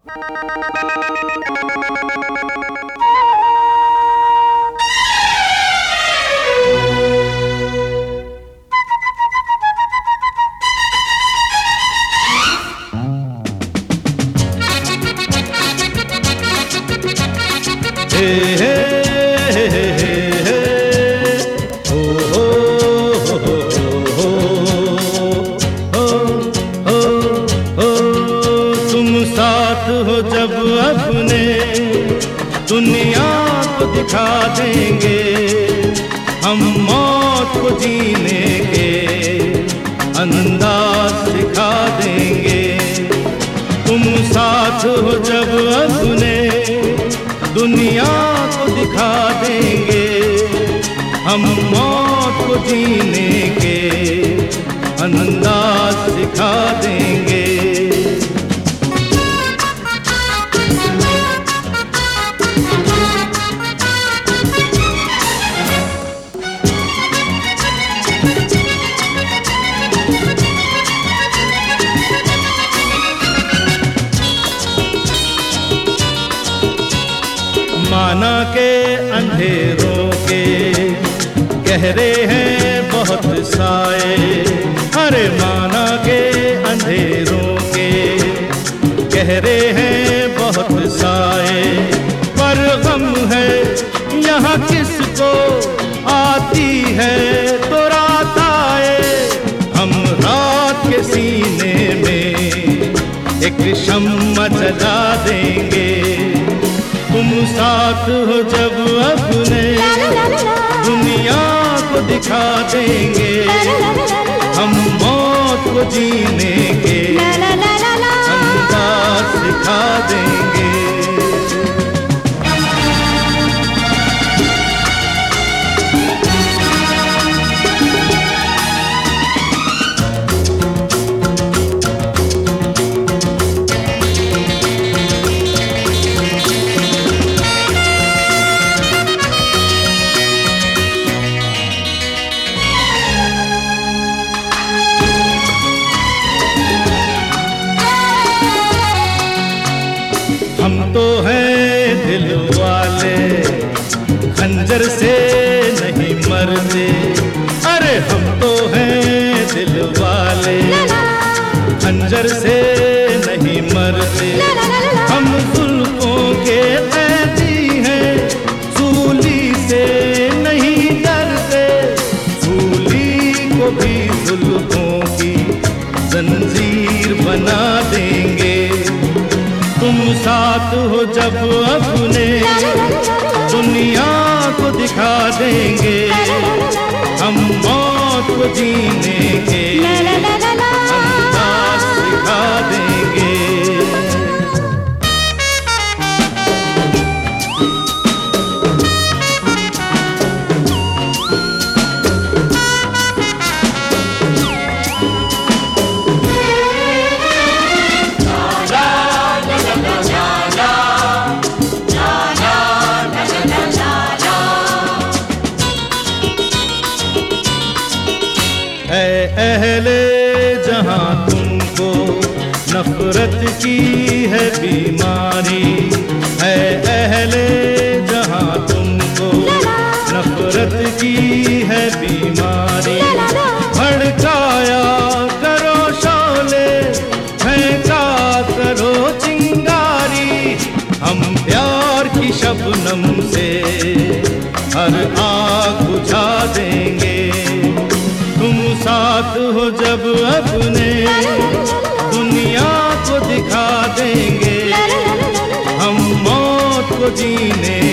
तुम साथ हो जब अपने दुनिया को दिखा देंगे, हम मौत को जीने के अंदाज सिखा देंगे। तुम साथ हो जब अपने दुनिया को दिखा देंगे, हम मौत को जीने के अंदाज सिखा देंगे। माना के अंधेरों के गहरे हैं बहुत साए, अरे माना के अंधेरों के गहरे हैं बहुत साए, पर गम है यहाँ किसको आती है तो रात आए। हम रात के सीने में एक शम्मा जला देंगे, तुम साथ हो जब अपने दुनिया को दिखा देंगे, हम मौत को जीने के अंदाज सिखा देंगे। हम तो हैं दिल वाले, खंजर से नहीं मरते, अरे हम तो हैं दिल वाले, खंजर से नहीं मरते। हम जुल्फों के कैदी हैं, सूली से नहीं डरते, सूली को भी जुल्फों की जंजीर बना देंगे। तुम साथ हो जब अपने दुनिया को दिखा देंगे, हम मौत को जीने के अंदाज सिखा देंगे। अहले जहां तुमको नफरत की है बीमारी, है अहले जहां तुमको नफरत की है बीमारी। भड़काया करो शोले, फेंका करो चिंगारी, हम प्यार की शबनम से हर आग बुझा देंगे। तुम साथ हो जब अपने दुनिया को दिखा देंगे, हम मौत को जीने